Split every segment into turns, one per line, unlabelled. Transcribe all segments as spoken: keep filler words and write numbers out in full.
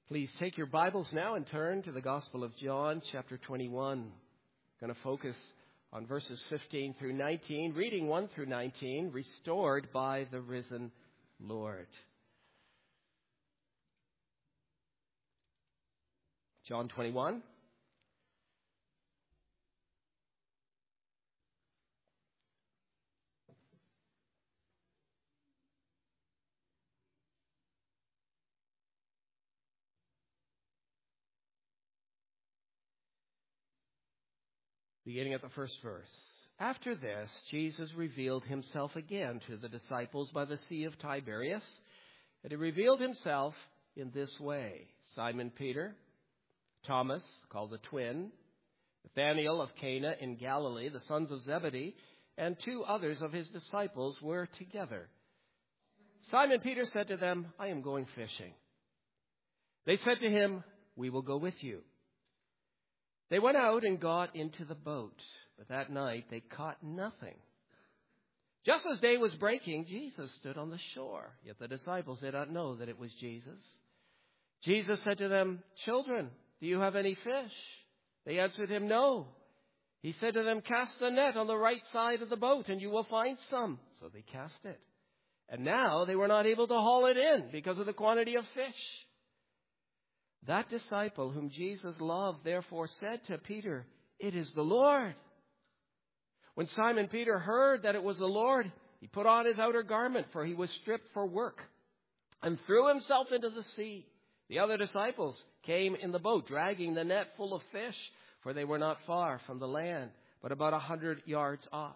Please take your Bibles now and turn to the Gospel of John, chapter twenty-one. I'm going to focus on verses fifteen through nineteen, reading one through nineteen, restored by the risen Lord. John twenty-one. Beginning at the first verse. After this, Jesus revealed himself again to the disciples by the Sea of Tiberias. And he revealed himself in this way. Simon Peter, Thomas, called the twin, Nathanael of Cana in Galilee, the sons of Zebedee, and two others of his disciples were together. Simon Peter said to them, I am going fishing. They said to him, we will go with you. They went out and got into the boat, but that night they caught nothing. Just as day was breaking, Jesus stood on the shore, yet the disciples did not know that it was Jesus. Jesus said to them, children, do you have any fish? They answered him, no. He said to them, cast the net on the right side of the boat, and you will find some. So they cast it. And now they were not able to haul it in because of the quantity of fish. That disciple whom Jesus loved therefore said to Peter, it is the Lord. When Simon Peter heard that it was the Lord, he put on his outer garment, for he was stripped for work, and threw himself into the sea. The other disciples came in the boat, dragging the net full of fish, for they were not far from the land, but about a hundred yards off.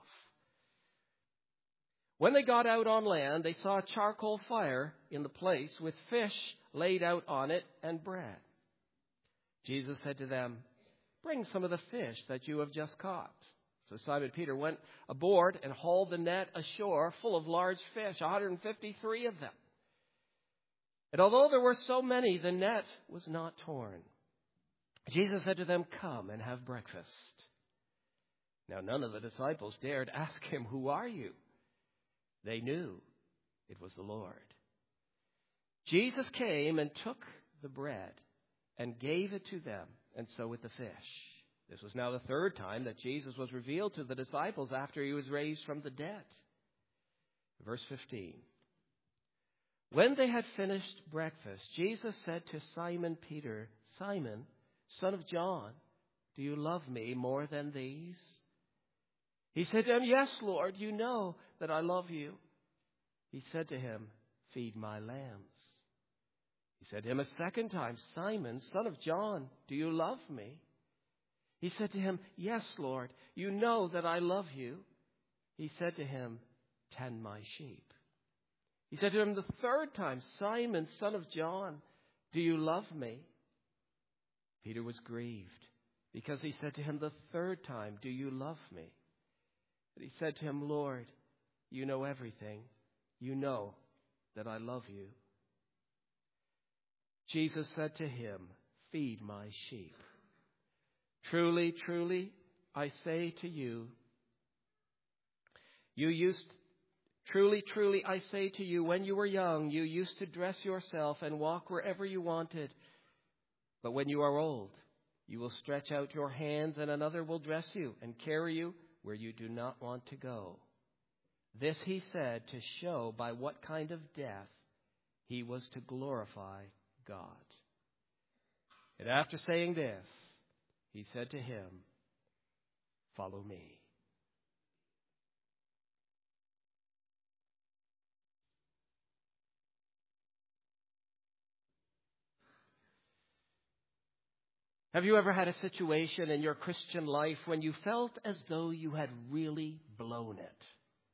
When they got out on land, they saw a charcoal fire in the place with fish laid out on it and bread. Jesus said to them, bring some of the fish that you have just caught. So Simon Peter went aboard and hauled the net ashore full of large fish, one hundred fifty-three of them. And although there were so many, the net was not torn. Jesus said to them, come and have breakfast. Now none of the disciples dared ask him, who are you? They knew it was the Lord. Jesus came and took the bread and gave it to them, and so with the fish. This was now the third time that Jesus was revealed to the disciples after he was raised from the dead. Verse fifteen. When they had finished breakfast, Jesus said to Simon Peter, Simon, son of John, do you love me more than these? He said to him, yes, Lord, you know that I love you. He said to him, feed my lambs. He said to him a second time, Simon, son of John, do you love me? He said to him, yes, Lord, you know that I love you. He said to him, tend my sheep. He said to him the third time, Simon, son of John, do you love me? Peter was grieved because he said to him the third time, do you love me? But he said to him, Lord, you know everything. You know that I love you. Jesus said to him, feed my sheep. Truly, truly, I say to you, you used, truly, truly, I say to you, when you were young, you used to dress yourself and walk wherever you wanted. But when you are old, you will stretch out your hands and another will dress you and carry you where you do not want to go. This he said to show by what kind of death he was to glorify God. And after saying this, he said to him, follow me. Have you ever had a situation in your Christian life when you felt as though you had really blown it?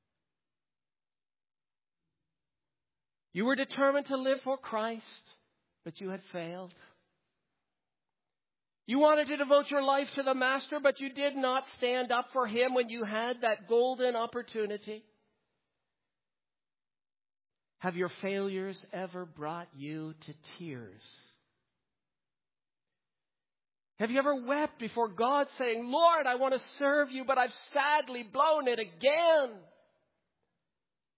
You were determined to live for Christ, but you had failed. You wanted to devote your life to the Master, but you did not stand up for him when you had that golden opportunity. Have your failures ever brought you to tears? Have you ever wept before God saying, Lord, I want to serve you, but I've sadly blown it again?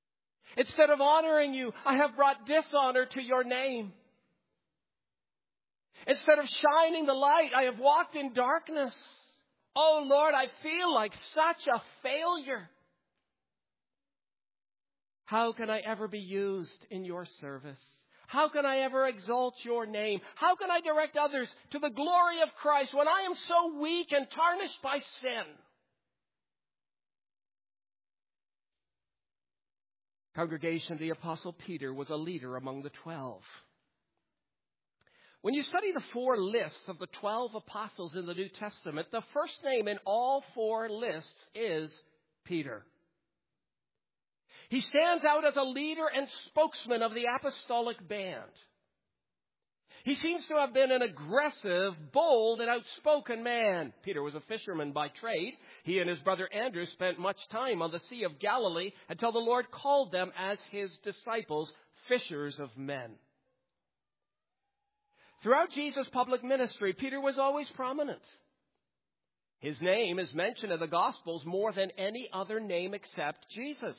Instead of honoring you, I have brought dishonor to your name. Instead of shining the light, I have walked in darkness. Oh Lord, I feel like such a failure. How can I ever be used in your service? How can I ever exalt your name? How can I direct others to the glory of Christ when I am so weak and tarnished by sin? Congregation, the Apostle Peter was a leader among the twelve. When you study the four lists of the twelve apostles in the New Testament, the first name in all four lists is Peter. He stands out as a leader and spokesman of the apostolic band. He seems to have been an aggressive, bold, and outspoken man. Peter was a fisherman by trade. He and his brother Andrew spent much time on the Sea of Galilee until the Lord called them as his disciples, fishers of men. Throughout Jesus' public ministry, Peter was always prominent. His name is mentioned in the Gospels more than any other name except Jesus.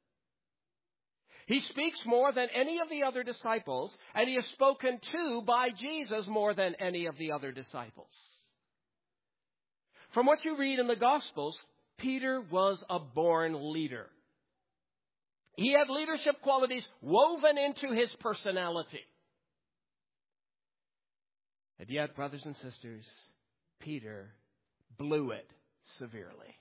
He speaks more than any of the other disciples, and he is spoken to by Jesus more than any of the other disciples. From what you read in the Gospels, Peter was a born leader. He had leadership qualities woven into his personality. And yet, brothers and sisters, Peter blew it severely.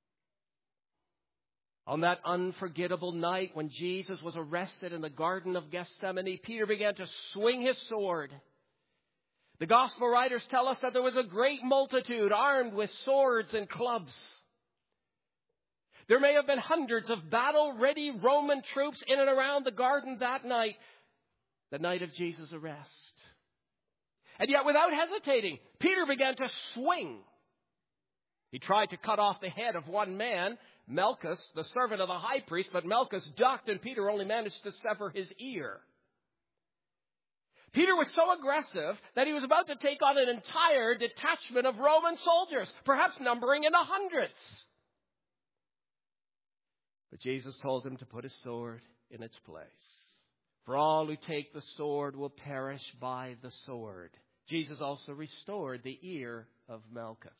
On that unforgettable night when Jesus was arrested in the Garden of Gethsemane, Peter began to swing his sword. The Gospel writers tell us that there was a great multitude armed with swords and clubs. There may have been hundreds of battle-ready Roman troops in and around the garden that night, the night of Jesus' arrest. And yet, without hesitating, Peter began to swing. He tried to cut off the head of one man, Malchus, the servant of the high priest, but Malchus ducked and Peter only managed to sever his ear. Peter was so aggressive that he was about to take on an entire detachment of Roman soldiers, perhaps numbering in the hundreds. But Jesus told him to put his sword in its place. For all who take the sword will perish by the sword. Jesus also restored the ear of Malchus.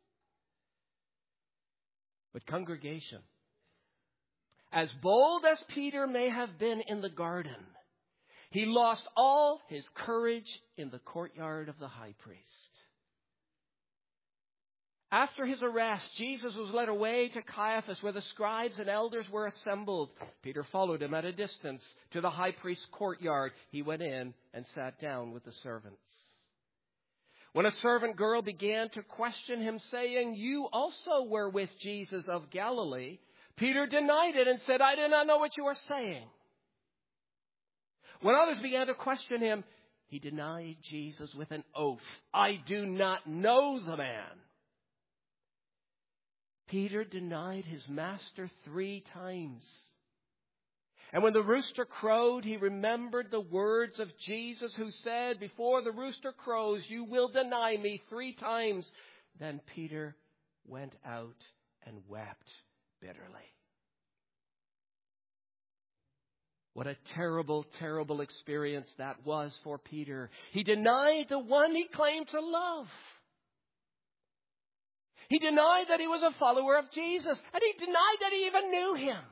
But congregation, as bold as Peter may have been in the garden, he lost all his courage in the courtyard of the high priest. After his arrest, Jesus was led away to Caiaphas, where the scribes and elders were assembled. Peter followed him at a distance to the high priest's courtyard. He went in and sat down with the servants. When a servant girl began to question him, saying, "You also were with Jesus of Galilee," Peter denied it and said, "I do not know what you are saying." When others began to question him, he denied Jesus with an oath, "I do not know the man." Peter denied his master three times. And when the rooster crowed, he remembered the words of Jesus, who said, "Before the rooster crows, you will deny me three times." Then Peter went out and wept bitterly. What a terrible, terrible experience that was for Peter. He denied the one he claimed to love. He denied that he was a follower of Jesus, and he denied that he even knew him.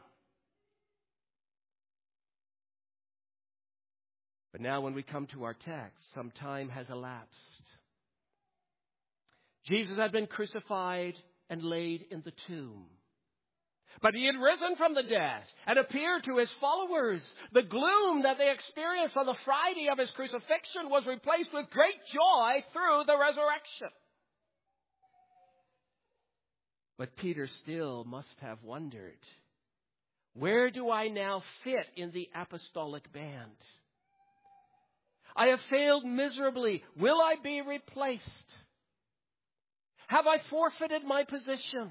But now when we come to our text, some time has elapsed. Jesus had been crucified and laid in the tomb. But he had risen from the dead and appeared to his followers. The gloom that they experienced on the Friday of his crucifixion was replaced with great joy through the resurrection. But Peter still must have wondered, where do I now fit in the apostolic band? I have failed miserably. Will I be replaced? Have I forfeited my position?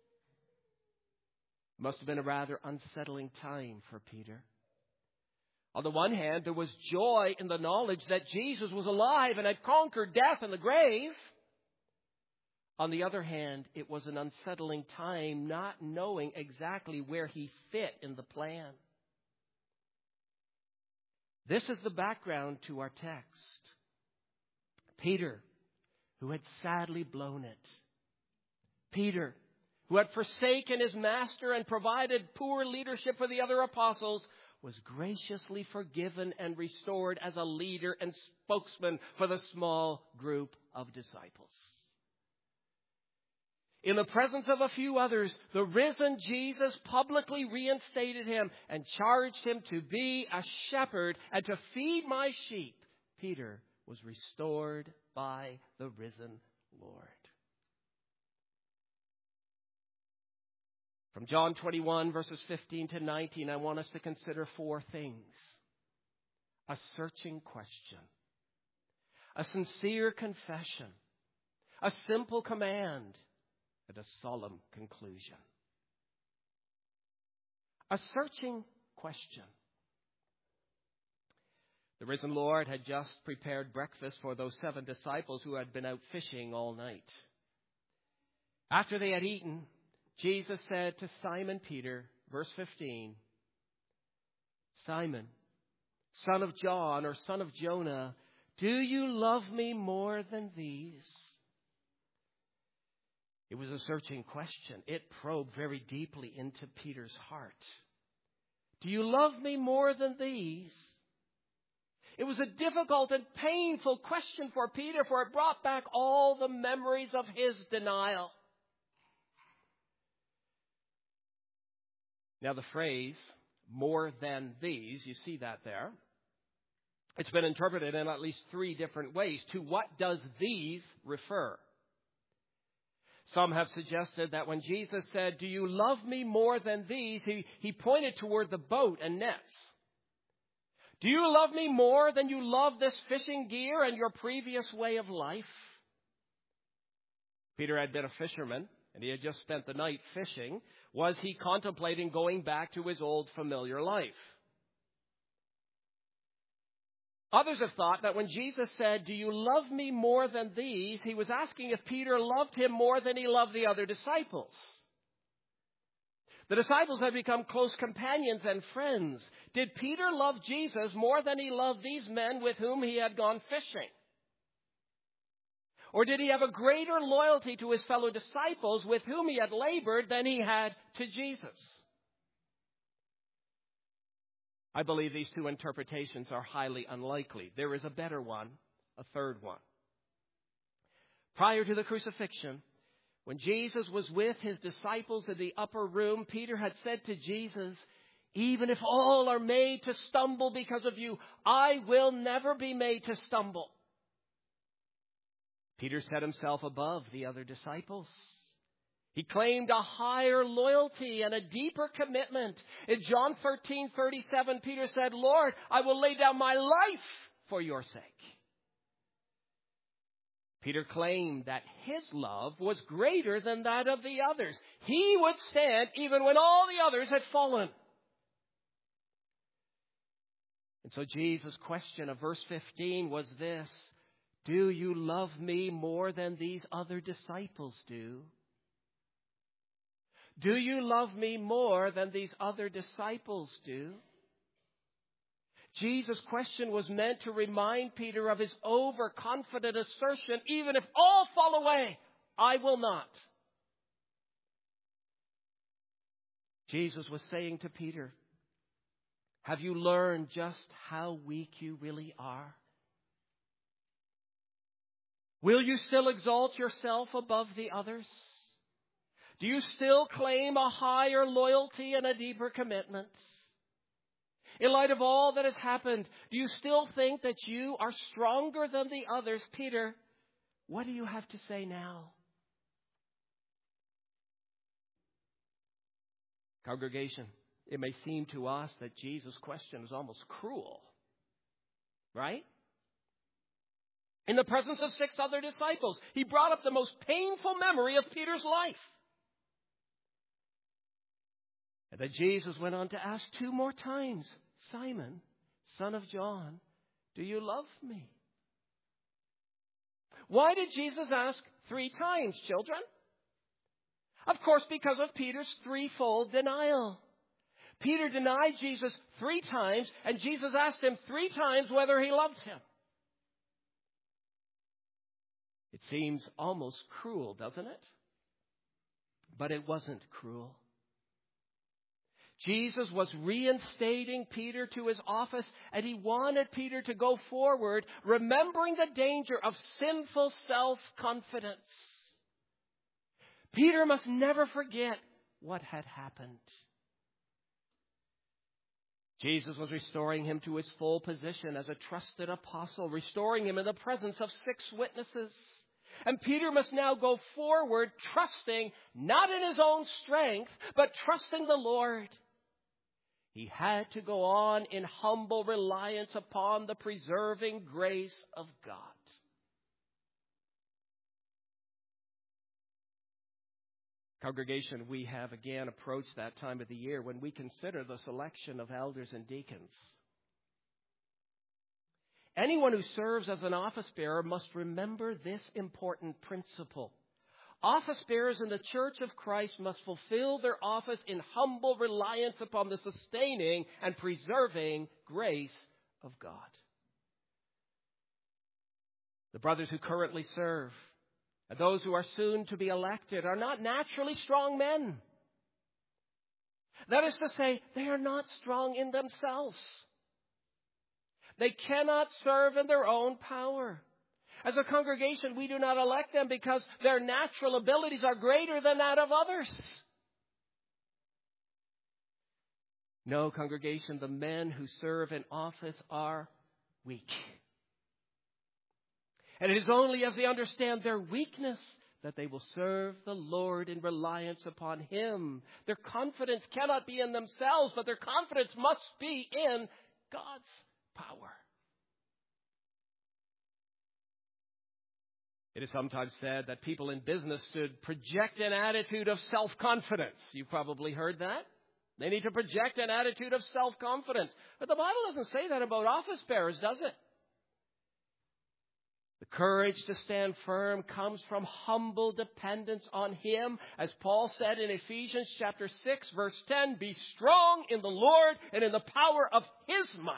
It must have been a rather unsettling time for Peter. On the one hand, there was joy in the knowledge that Jesus was alive and had conquered death and the grave. On the other hand, it was an unsettling time not knowing exactly where he fit in the plan. This is the background to our text. Peter, who had sadly blown it. Peter, who had forsaken his master and provided poor leadership for the other apostles, was graciously forgiven and restored as a leader and spokesman for the small group of disciples. In the presence of a few others, the risen Jesus publicly reinstated him and charged him to be a shepherd and to feed my sheep. Peter was restored by the risen Lord. From John twenty-one, verses fifteen to nineteen, I want us to consider four things. A searching question, a sincere confession, a simple command, and a solemn conclusion. A searching question. The risen Lord had just prepared breakfast for those seven disciples who had been out fishing all night. After they had eaten, Jesus said to Simon Peter, verse fifteen, Simon, son of John or son of Jonah, do you love me more than these? It was a searching question. It probed very deeply into Peter's heart. Do you love me more than these? It was a difficult and painful question for Peter, for it brought back all the memories of his denial. Now the phrase, more than these, you see that there. It's been interpreted in at least three different ways. To what does these refer? Some have suggested that when Jesus said, do you love me more than these? He, he pointed toward the boat and nets. Do you love me more than you love this fishing gear and your previous way of life? Peter had been a fisherman, and he had just spent the night fishing. Was he contemplating going back to his old familiar life? Others have thought that when Jesus said, do you love me more than these? He was asking if Peter loved him more than he loved the other disciples. The disciples had become close companions and friends. Did Peter love Jesus more than he loved these men with whom he had gone fishing? Or did he have a greater loyalty to his fellow disciples with whom he had labored than he had to Jesus? I believe these two interpretations are highly unlikely. There is a better one, a third one. Prior to the crucifixion, when Jesus was with his disciples in the upper room, Peter had said to Jesus, even if all are made to stumble because of you, I will never be made to stumble. Peter set himself above the other disciples. He claimed a higher loyalty and a deeper commitment. In John thirteen thirty-seven, Peter said, Lord, I will lay down my life for your sake. Peter claimed that his love was greater than that of the others. He would stand even when all the others had fallen. And so Jesus' question of verse fifteen was this: do you love me more than these other disciples do? Do you love me more than these other disciples do? Jesus' question was meant to remind Peter of his overconfident assertion, even if all fall away, I will not. Jesus was saying to Peter, have you learned just how weak you really are? Will you still exalt yourself above the others? Do you still claim a higher loyalty and a deeper commitment? In light of all that has happened, do you still think that you are stronger than the others? Peter, what do you have to say now? Congregation, it may seem to us that Jesus' question is almost cruel, right? In the presence of six other disciples, he brought up the most painful memory of Peter's life. And then Jesus went on to ask two more times, Simon, son of John, do you love me? Why did Jesus ask three times, children? Of course, because of Peter's threefold denial. Peter denied Jesus three times, and Jesus asked him three times whether he loved him. It seems almost cruel, doesn't it? But it wasn't cruel. Jesus was reinstating Peter to his office, and he wanted Peter to go forward, remembering the danger of sinful self-confidence. Peter must never forget what had happened. Jesus was restoring him to his full position as a trusted apostle, restoring him in the presence of six witnesses. And Peter must now go forward, trusting not in his own strength, but trusting the Lord. He had to go on in humble reliance upon the preserving grace of God. Congregation, we have again approached that time of the year when we consider the selection of elders and deacons. Anyone who serves as an office bearer must remember this important principle. Office bearers in the Church of Christ must fulfill their office in humble reliance upon the sustaining and preserving grace of God. The brothers who currently serve and those who are soon to be elected are not naturally strong men. That is to say, they are not strong in themselves. They cannot serve in their own power. As a congregation, we do not elect them because their natural abilities are greater than that of others. No, congregation, the men who serve in office are weak. And it is only as they understand their weakness that they will serve the Lord in reliance upon Him. Their confidence cannot be in themselves, but their confidence must be in God's power. It is sometimes said that people in business should project an attitude of self-confidence. You've probably heard that. They need to project an attitude of self-confidence. But the Bible doesn't say that about office bearers, does it? The courage to stand firm comes from humble dependence on Him. As Paul said in Ephesians chapter six, verse ten, be strong in the Lord and in the power of His might.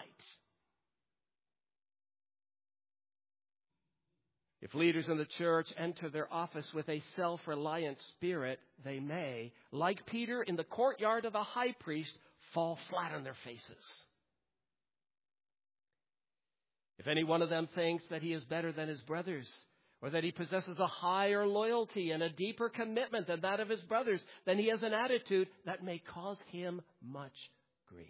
If leaders in the church enter their office with a self-reliant spirit, they may, like Peter in the courtyard of the high priest, fall flat on their faces. If any one of them thinks that he is better than his brothers, or that he possesses a higher loyalty and a deeper commitment than that of his brothers, then he has an attitude that may cause him much grief.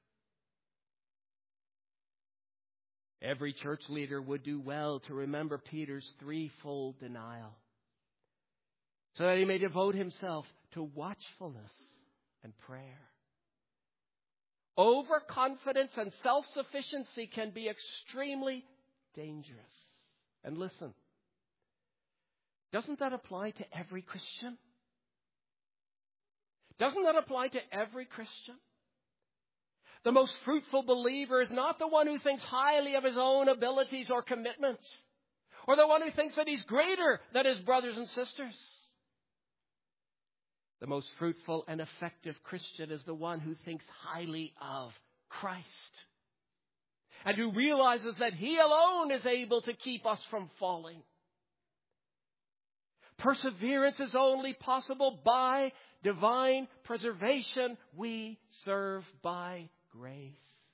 Every church leader would do well to remember Peter's threefold denial, so that he may devote himself to watchfulness and prayer. Overconfidence and self-sufficiency can be extremely dangerous. And listen, doesn't that apply to every Christian? Doesn't that apply to every Christian? The most fruitful believer is not the one who thinks highly of his own abilities or commitments, or the one who thinks that he's greater than his brothers and sisters. The most fruitful and effective Christian is the one who thinks highly of Christ and who realizes that He alone is able to keep us from falling. Perseverance is only possible by divine preservation. We serve by grace.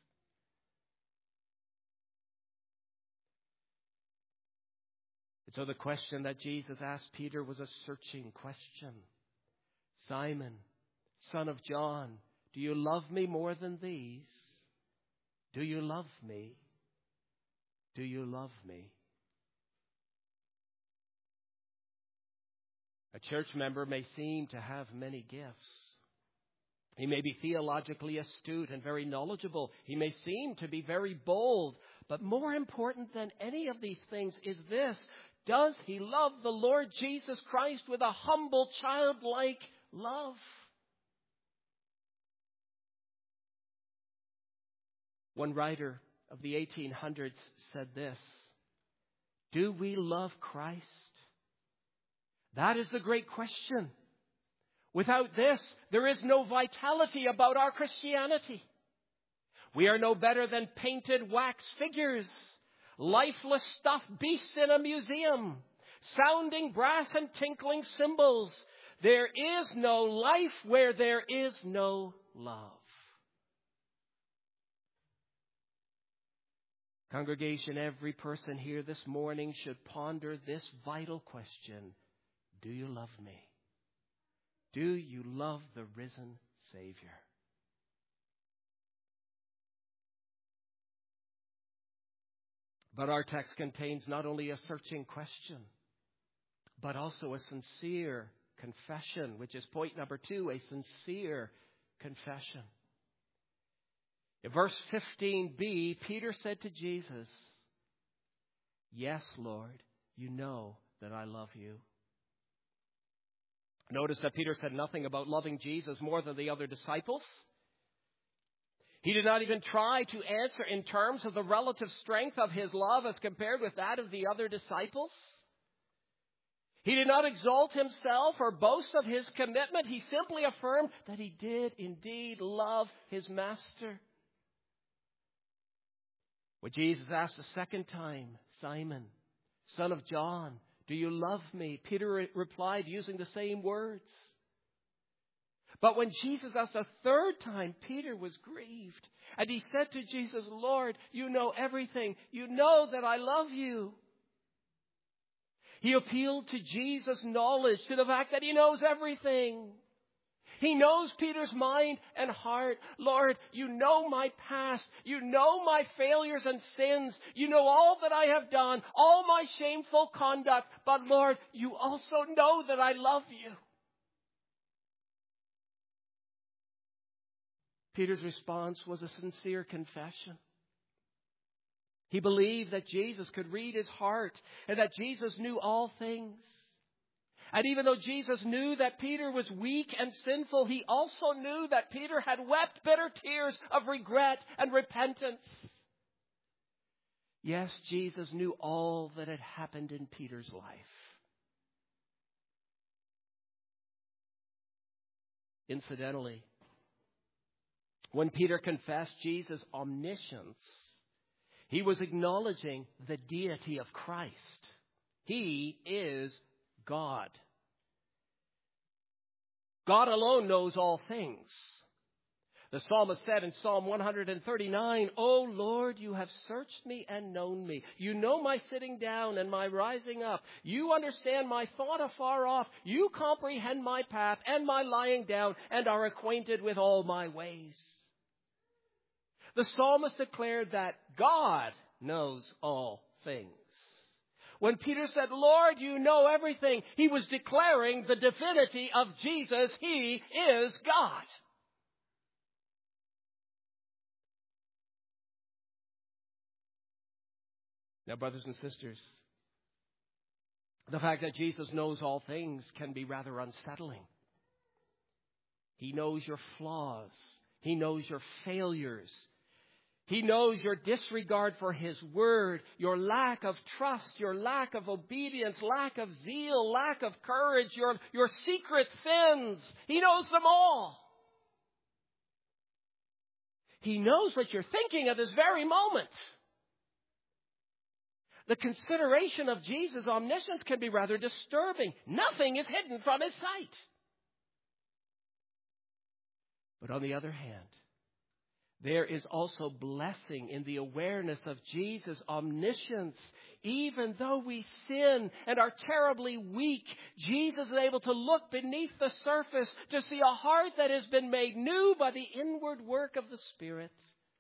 And so the question that Jesus asked Peter was a searching question. Simon, son of John, do you love me more than these? Do you love me? Do you love me? A church member may seem to have many gifts. He may be theologically astute and very knowledgeable. He may seem to be very bold. But more important than any of these things is this: does he love the Lord Jesus Christ with a humble, childlike love? One writer of the eighteen hundreds said this: do we love Christ? That is the great question. Without this, there is no vitality about our Christianity. We are no better than painted wax figures, lifeless stuffed beasts in a museum, sounding brass and tinkling cymbals. There is no life where there is no love. Congregation, every person here this morning should ponder this vital question. Do you love me? Do you love the risen Savior? But our text contains not only a searching question, but also a sincere confession, which is point number two, a sincere confession. In verse fifteen b, Peter said to Jesus, "Yes, Lord, you know that I love you." Notice that Peter said nothing about loving Jesus more than the other disciples. He did not even try to answer in terms of the relative strength of his love as compared with that of the other disciples. He did not exalt himself or boast of his commitment. He simply affirmed that he did indeed love his master. When Jesus asked a second time, "Simon, son of John, do you love me?" Peter re- replied using the same words. But when Jesus asked a third time, Peter was grieved. And he said to Jesus, "Lord, you know everything. You know that I love you." He appealed to Jesus' knowledge, to the fact that he knows everything. He knows Peter's mind and heart. "Lord, you know my past. You know my failures and sins. You know all that I have done, all my shameful conduct. But Lord, you also know that I love you." Peter's response was a sincere confession. He believed that Jesus could read his heart and that Jesus knew all things. And even though Jesus knew that Peter was weak and sinful, he also knew that Peter had wept bitter tears of regret and repentance. Yes, Jesus knew all that had happened in Peter's life. Incidentally, when Peter confessed Jesus' omniscience, he was acknowledging the deity of Christ. He is God. God alone knows all things. The psalmist said in Psalm one thirty-nine, "O Lord, you have searched me and known me. You know my sitting down and my rising up. You understand my thought afar off. You comprehend my path and my lying down and are acquainted with all my ways." The psalmist declared that God knows all things. When Peter said, "Lord, you know everything," he was declaring the divinity of Jesus. He is God. Now, brothers and sisters, the fact that Jesus knows all things can be rather unsettling. He knows your flaws. He knows your failures. He knows your disregard for His word, your lack of trust, your lack of obedience, lack of zeal, lack of courage, your, your secret sins. He knows them all. He knows what you're thinking at this very moment. The consideration of Jesus' omniscience can be rather disturbing. Nothing is hidden from His sight. But on the other hand, there is also blessing in the awareness of Jesus' omniscience. Even though we sin and are terribly weak, Jesus is able to look beneath the surface to see a heart that has been made new by the inward work of the Spirit.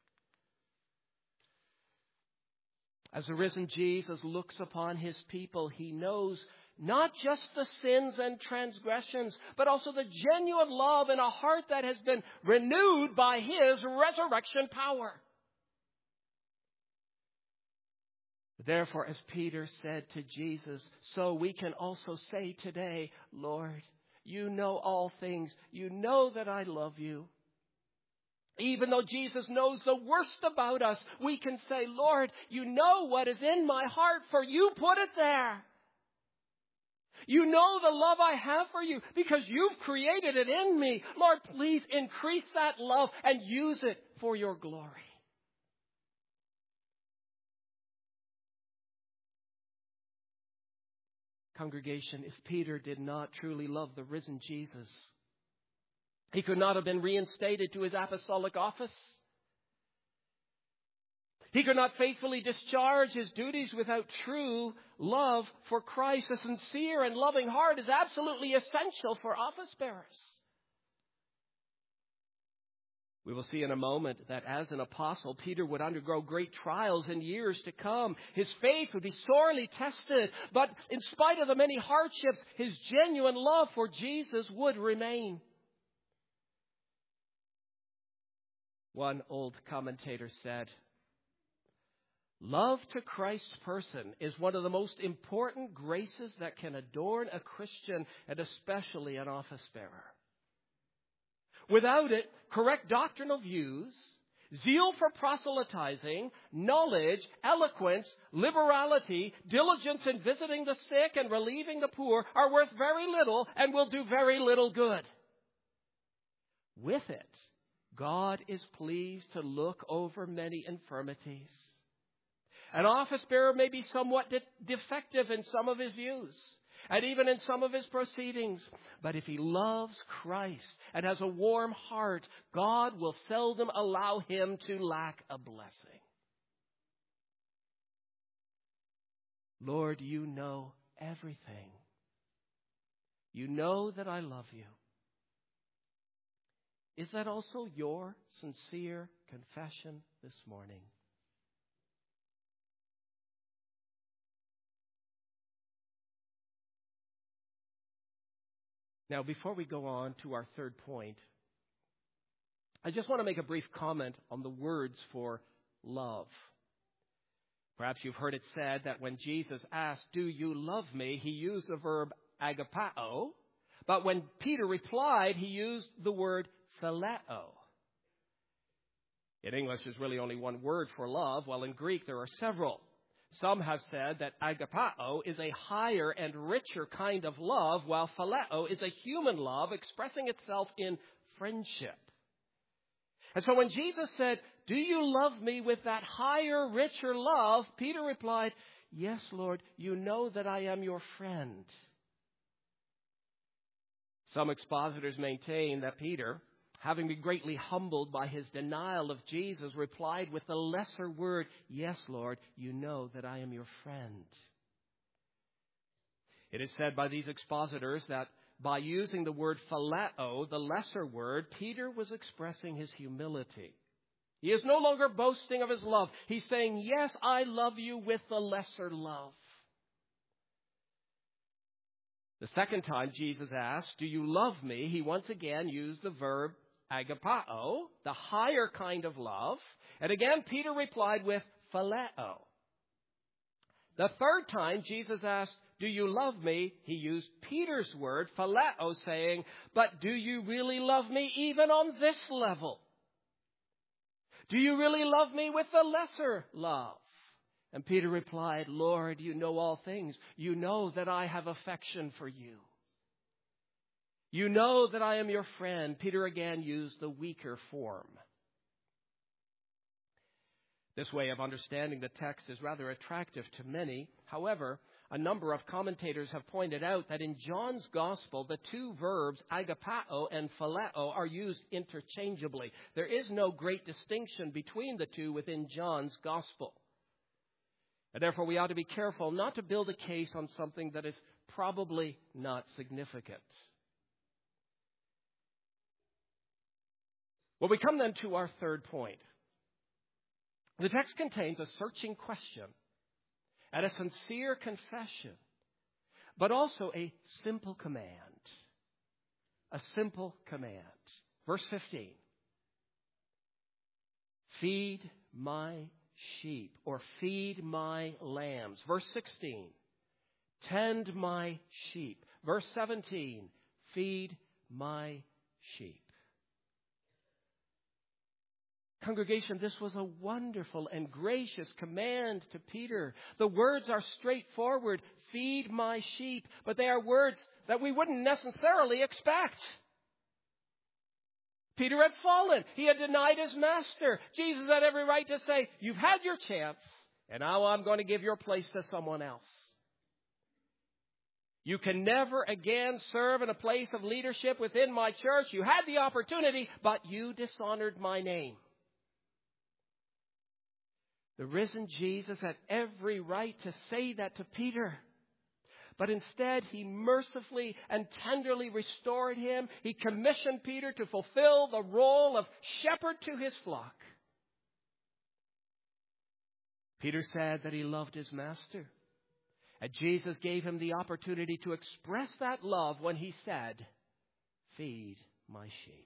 As the risen Jesus looks upon His people, He knows not just the sins and transgressions, but also the genuine love in a heart that has been renewed by His resurrection power. Therefore, as Peter said to Jesus, so we can also say today, "Lord, you know all things. You know that I love you." Even though Jesus knows the worst about us, we can say, "Lord, you know what is in my heart, for you put it there. You know the love I have for you because you've created it in me. Lord, please increase that love and use it for your glory." Congregation, if Peter did not truly love the risen Jesus, he could not have been reinstated to his apostolic office. He could not faithfully discharge his duties without true love for Christ. A sincere and loving heart is absolutely essential for office bearers. We will see in a moment that as an apostle, Peter would undergo great trials in years to come. His faith would be sorely tested, but in spite of the many hardships, his genuine love for Jesus would remain. One old commentator said, "Love to Christ's person is one of the most important graces that can adorn a Christian, and especially an office bearer. Without it, correct doctrinal views, zeal for proselytizing, knowledge, eloquence, liberality, diligence in visiting the sick and relieving the poor are worth very little and will do very little good. With it, God is pleased to look over many infirmities. An office bearer may be somewhat de- defective in some of his views and even in some of his proceedings. But if he loves Christ and has a warm heart, God will seldom allow him to lack a blessing." Lord, you know everything. You know that I love you. Is that also your sincere confession this morning? Now, before we go on to our third point, I just want to make a brief comment on the words for love. Perhaps you've heard it said that when Jesus asked, "Do you love me?" he used the verb agapao, but when Peter replied, he used the word phileo. In English, there's really only one word for love, while in Greek there are several. Some have said that agapao is a higher and richer kind of love, while phileo is a human love expressing itself in friendship. And so when Jesus said, "Do you love me with that higher, richer love?" Peter replied, "Yes, Lord, you know that I am your friend." Some expositors maintain that Peter, having been greatly humbled by his denial of Jesus, replied with the lesser word, "Yes, Lord, you know that I am your friend." It is said by these expositors that by using the word phileo, the lesser word, Peter was expressing his humility. He is no longer boasting of his love. He's saying, "Yes, I love you with the lesser love." The second time Jesus asked, "Do you love me?" he once again used the verb agapao, the higher kind of love. And again, Peter replied with phileo. The third time Jesus asked, "Do you love me?" he used Peter's word, phileo, saying, "But do you really love me even on this level? Do you really love me with the lesser love?" And Peter replied, "Lord, you know all things. You know that I have affection for you. You know that I am your friend." Peter again used the weaker form. This way of understanding the text is rather attractive to many. However, a number of commentators have pointed out that in John's Gospel, the two verbs agapao and phileo are used interchangeably. There is no great distinction between the two within John's Gospel. And therefore, we ought to be careful not to build a case on something that is probably not significant. Well, we come then to our third point. The text contains a searching question and a sincere confession, but also a simple command. A simple command. Verse fifteen. "Feed my sheep," or "feed my lambs." Verse sixteen. "Tend my sheep." Verse seventeen. "Feed my sheep." Congregation, this was a wonderful and gracious command to Peter. The words are straightforward, "Feed my sheep," but they are words that we wouldn't necessarily expect. Peter had fallen. He had denied his master. Jesus had every right to say, "You've had your chance, and now I'm going to give your place to someone else." You can never again serve in a place of leadership within my church. You had the opportunity, but you dishonored my name. The risen Jesus had every right to say that to Peter. But instead, he mercifully and tenderly restored him. He commissioned Peter to fulfill the role of shepherd to his flock. Peter said that he loved his master. And Jesus gave him the opportunity to express that love when he said, "Feed my sheep."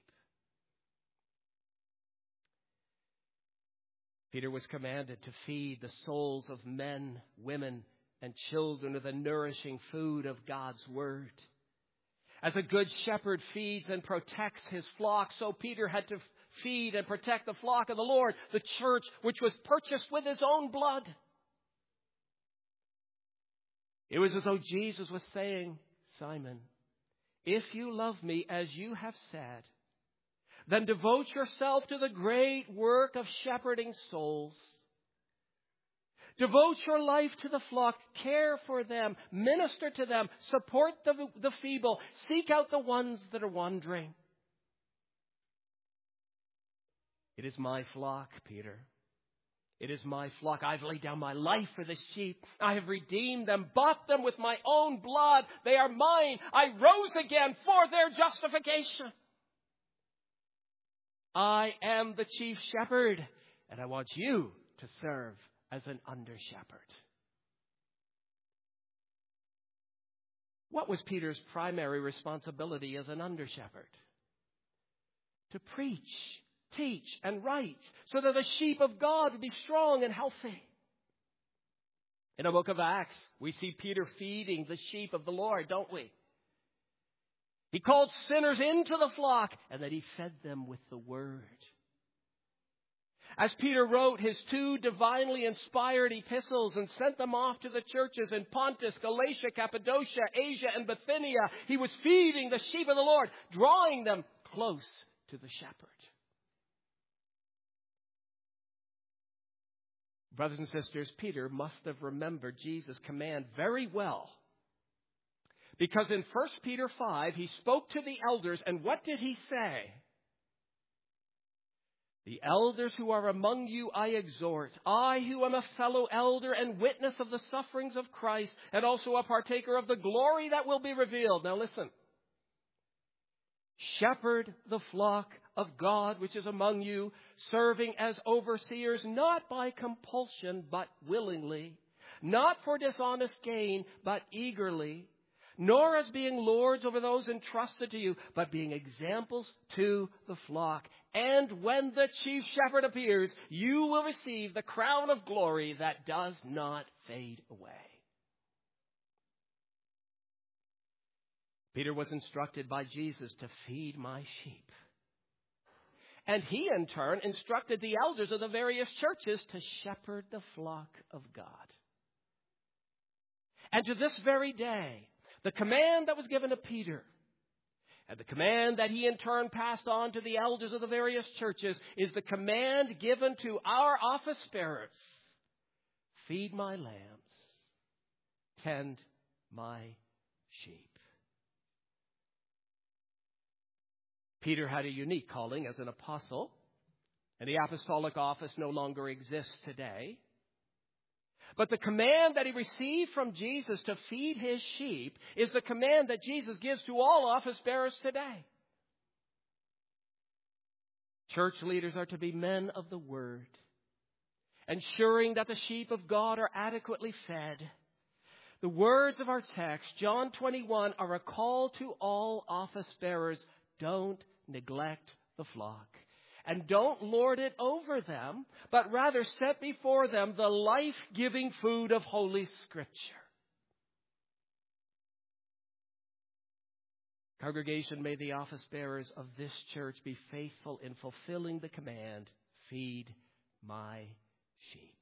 Peter was commanded to feed the souls of men, women, and children with the nourishing food of God's Word. As a good shepherd feeds and protects his flock, so Peter had to feed and protect the flock of the Lord, the church which was purchased with his own blood. It was as though Jesus was saying, "Simon, if you love me as you have said, then devote yourself to the great work of shepherding souls. Devote your life to the flock, care for them, minister to them, support the, the feeble, seek out the ones that are wandering." It is my flock, Peter. It is my flock. I've laid down my life for the sheep. I have redeemed them, bought them with my own blood. They are mine. I rose again for their justification. I am the chief shepherd, and I want you to serve as an under-shepherd. What was Peter's primary responsibility as an under-shepherd? To preach, teach, and write, so that the sheep of God would be strong and healthy. In the book of Acts, we see Peter feeding the sheep of the Lord, don't we? He called sinners into the flock, and that he fed them with the Word. As Peter wrote his two divinely inspired epistles and sent them off to the churches in Pontus, Galatia, Cappadocia, Asia, and Bithynia, he was feeding the sheep of the Lord, drawing them close to the shepherd. Brothers and sisters, Peter must have remembered Jesus' command very well. Because in First Peter five, he spoke to the elders, and what did he say? "The elders who are among you I exhort, I who am a fellow elder and witness of the sufferings of Christ, and also a partaker of the glory that will be revealed." Now listen. "Shepherd the flock of God which is among you, serving as overseers, not by compulsion, but willingly, not for dishonest gain, but eagerly, nor as being lords over those entrusted to you, but being examples to the flock. And when the chief shepherd appears, you will receive the crown of glory that does not fade away." Peter was instructed by Jesus to feed my sheep. And he, in turn, instructed the elders of the various churches to shepherd the flock of God. And to this very day, the command that was given to Peter, and the command that he in turn passed on to the elders of the various churches, is the command given to our office bearers. Feed my lambs, tend my sheep. Peter had a unique calling as an apostle, and the apostolic office no longer exists today. But the command that he received from Jesus to feed his sheep is the command that Jesus gives to all office bearers today. Church leaders are to be men of the Word, ensuring that the sheep of God are adequately fed. The words of our text, John twenty-one, are a call to all office bearers. Don't neglect the flock. And don't lord it over them, but rather set before them the life-giving food of Holy Scripture. Congregation, may the office bearers of this church be faithful in fulfilling the command, feed my sheep.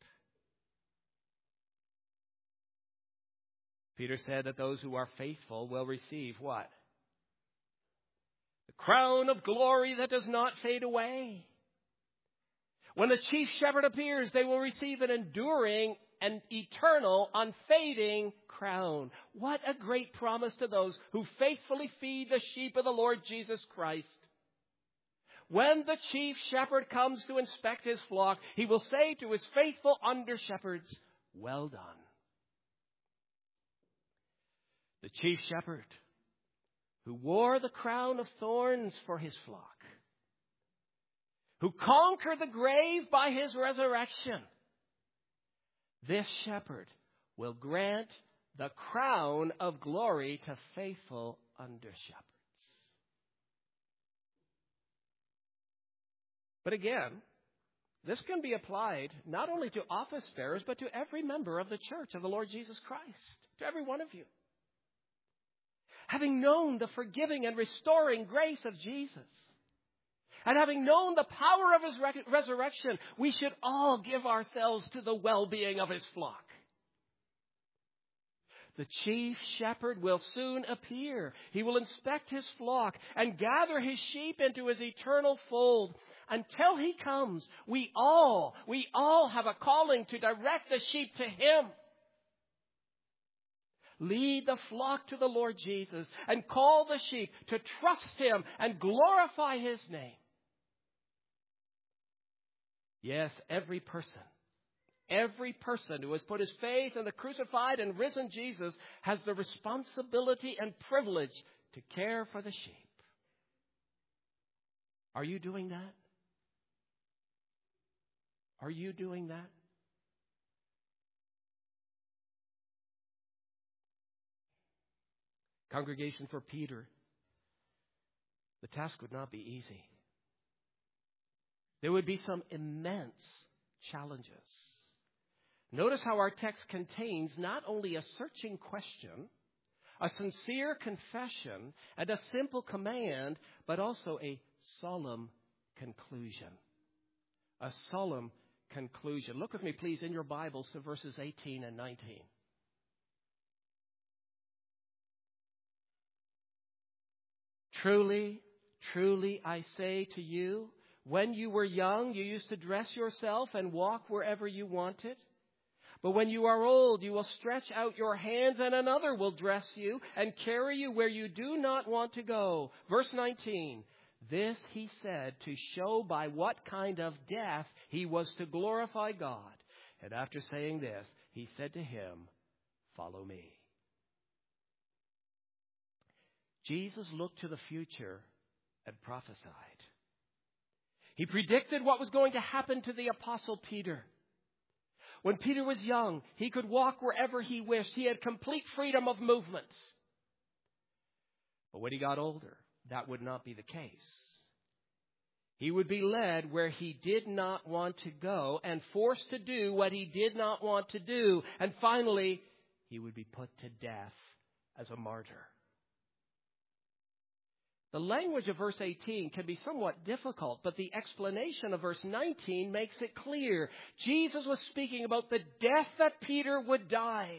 Peter said that those who are faithful will receive what? The crown of glory that does not fade away. When the chief shepherd appears, they will receive an enduring an eternal, unfading crown. What a great promise to those who faithfully feed the sheep of the Lord Jesus Christ. When the chief shepherd comes to inspect his flock, he will say to his faithful under-shepherds, "Well done." The chief shepherd, who wore the crown of thorns for his flock, who conquered the grave by his resurrection, this shepherd will grant the crown of glory to faithful under-shepherds. But again, this can be applied not only to office bearers, but to every member of the church of the Lord Jesus Christ, to every one of you. Having known the forgiving and restoring grace of Jesus, and having known the power of his re- resurrection, we should all give ourselves to the well-being of his flock. The chief shepherd will soon appear. He will inspect his flock and gather his sheep into his eternal fold. Until he comes, we all, we all have a calling to direct the sheep to him. Lead the flock to the Lord Jesus and call the sheep to trust him and glorify his name. Yes, every person, every person who has put his faith in the crucified and risen Jesus has the responsibility and privilege to care for the sheep. Are you doing that? Are you doing that? Congregation, for Peter, the task would not be easy. There would be some immense challenges. Notice how our text contains not only a searching question, a sincere confession, and a simple command, but also a solemn conclusion. A solemn conclusion. Look with me, please, in your Bibles to verses eighteen and nineteen. Truly, truly, I say to you, when you were young, you used to dress yourself and walk wherever you wanted. But when you are old, you will stretch out your hands and another will dress you and carry you where you do not want to go. Verse nineteen. This he said to show by what kind of death he was to glorify God. And after saying this, he said to him, "Follow me." Jesus looked to the future and prophesied. He predicted what was going to happen to the Apostle Peter. When Peter was young, he could walk wherever he wished. He had complete freedom of movement. But when he got older, that would not be the case. He would be led where he did not want to go and forced to do what he did not want to do. And finally, he would be put to death as a martyr. The language of verse eighteen can be somewhat difficult, but the explanation of verse nineteen makes it clear. Jesus was speaking about the death that Peter would die.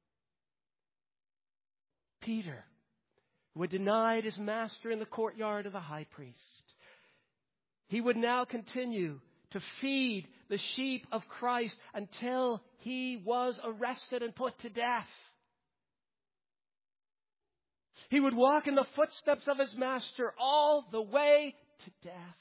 Peter, who had denied his master in the courtyard of the high priest. He would now continue to feed the sheep of Christ until he was arrested and put to death. He would walk in the footsteps of his master all the way to death.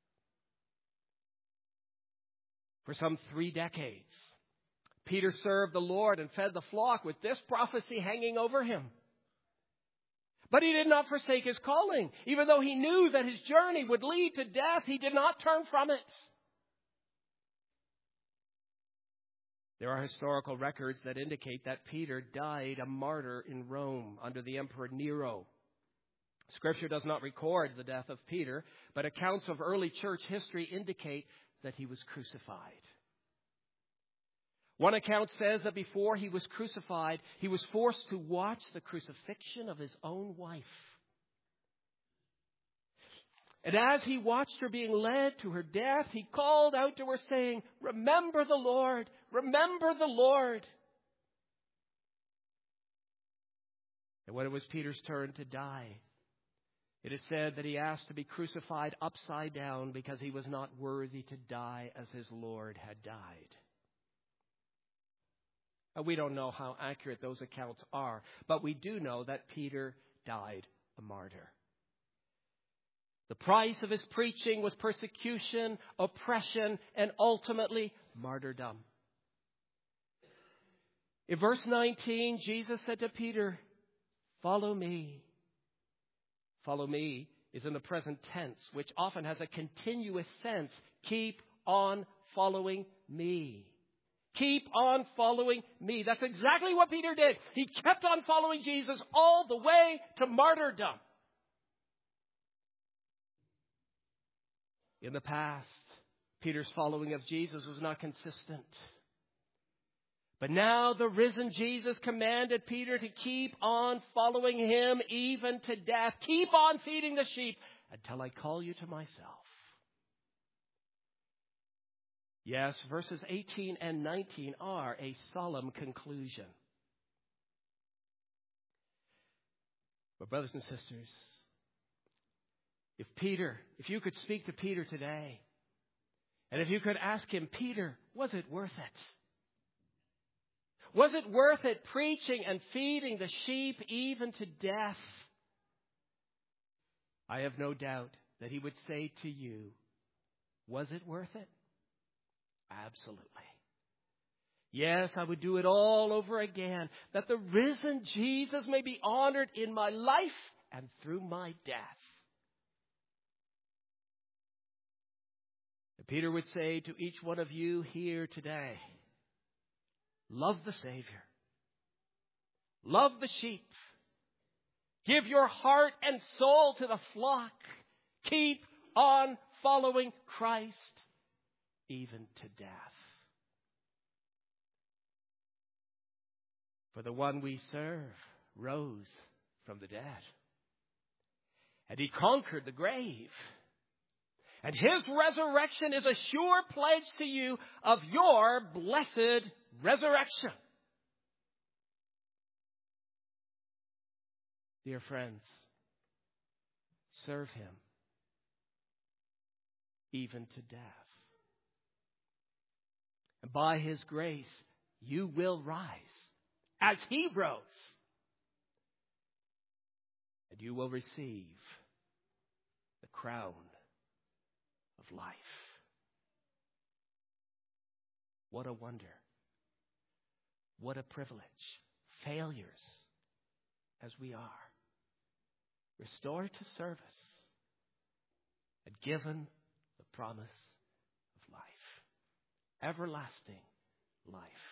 For some three decades, Peter served the Lord and fed the flock with this prophecy hanging over him. But he did not forsake his calling. Even though he knew that his journey would lead to death, he did not turn from it. There are historical records that indicate that Peter died a martyr in Rome under the Emperor Nero. Scripture does not record the death of Peter, but accounts of early church history indicate that he was crucified. One account says that before he was crucified, he was forced to watch the crucifixion of his own wife. And as he watched her being led to her death, he called out to her saying, "Remember the Lord, remember the Lord." And when it was Peter's turn to die, it is said that he asked to be crucified upside down because he was not worthy to die as his Lord had died. Uh, We don't know how accurate those accounts are, but we do know that Peter died a martyr. The price of his preaching was persecution, oppression, and ultimately martyrdom. In verse nineteen, Jesus said to Peter, "Follow me." Follow me is in the present tense, which often has a continuous sense. Keep on following me. Keep on following me. That's exactly what Peter did. He kept on following Jesus all the way to martyrdom. In the past, Peter's following of Jesus was not consistent. But now the risen Jesus commanded Peter to keep on following him even to death. Keep on feeding the sheep until I call you to myself. Yes, verses eighteen and nineteen are a solemn conclusion. But brothers and sisters, if Peter, if you could speak to Peter today, and if you could ask him, Peter, was it worth it? Was it worth it preaching and feeding the sheep even to death? I have no doubt that he would say to you, was it worth it? Absolutely. Yes, I would do it all over again, that the risen Jesus may be honored in my life and through my death. And Peter would say to each one of you here today, love the Savior. Love the sheep. Give your heart and soul to the flock. Keep on following Christ even to death. For the one we serve rose from the dead. And he conquered the grave. And his resurrection is a sure pledge to you of your blessed resurrection. Dear friends, serve him even to death. And by his grace, you will rise as he rose. And you will receive the crown of life. What a wonder. What a privilege. Failures as we are. Restored to service and given the promise of life. Everlasting life.